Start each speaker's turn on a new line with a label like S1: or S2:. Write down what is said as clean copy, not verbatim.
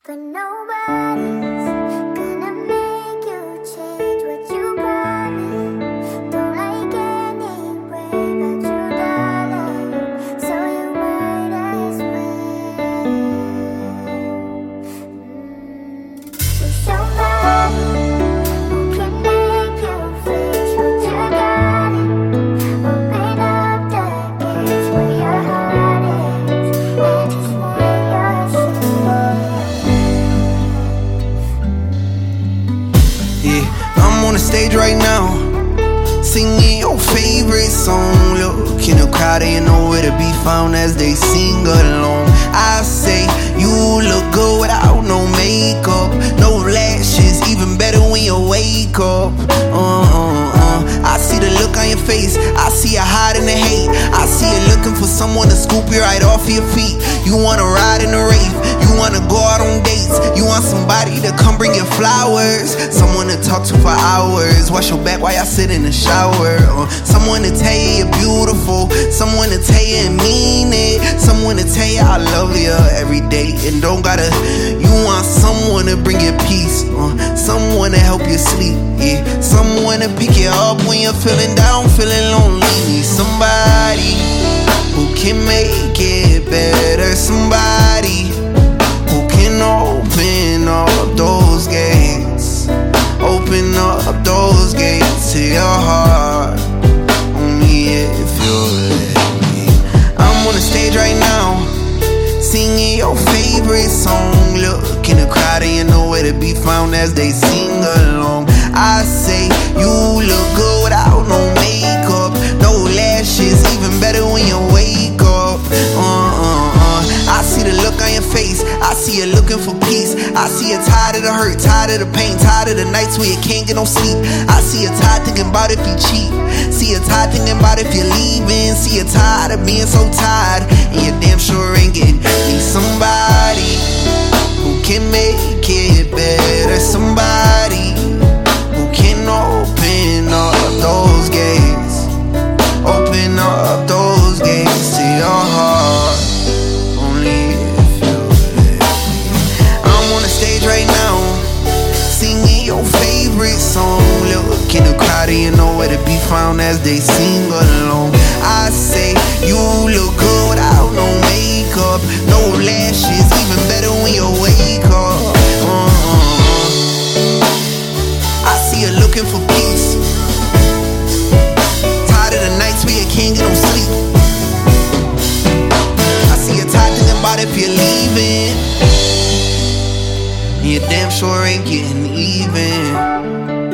S1: But nobody's gonna make you change what you promised. Don't like anyway, but you darling, so you might as well. There's somebody who can make you fix what you got. Open up the gates where your heart is, and just let your shit.
S2: I'm on the stage right now, singing your favorite song. Look in the crowd, they ain't nowhere to be found as they sing along. I say, you look good without no makeup, no lashes, even better when you wake up. I see the look on your face, I see you hiding the hate. I see you looking for someone to scoop you right off your feet. You wanna ride in the rave, you wanna go out on dates. You want somebody to come bring you flowers, someone to talk to for hours. Wash your back while y'all sit in the shower. Someone to tell you you're beautiful, someone to tell you and mean it, someone to tell you I love you every day. And don't gotta, you want someone to bring you peace, someone to help you sleep, yeah. Someone to pick you up when you're feeling down, feeling lonely. Need somebody who can make it better, somebody who can open up those gates, open up those gates to your heart, only if you let me. I'm on the stage right now, singing your favorite song. Look in the crowd, they ain't nowhere to be found as they sing along. I say, you look good without no makeup, no lashes, even better when you wake up. I see the look on your face, I see you looking for peace. I see you tired of the hurt, tired of the pain, tired of the nights where you can't get no sleep. I see you tired thinking about if you cheat, see you tired thinking about if you're leaving. See you tired of being so tired, and you damn sure ain't getting. Need somebody who can make it better, somebody who can open up those gates, open up those gates to your heart, only if you let me. I'm on the stage right now, singing your favorite song. Look in the crowd, they ain't nowhere to be found as they sing along. I say, you look good without no makeup, no lashes, even better when you wake up. I see you looking for peace, tired of the nights where you can't get no sleep. I see you tired thinking about if you're leaving, and you damn sure ain't getting even.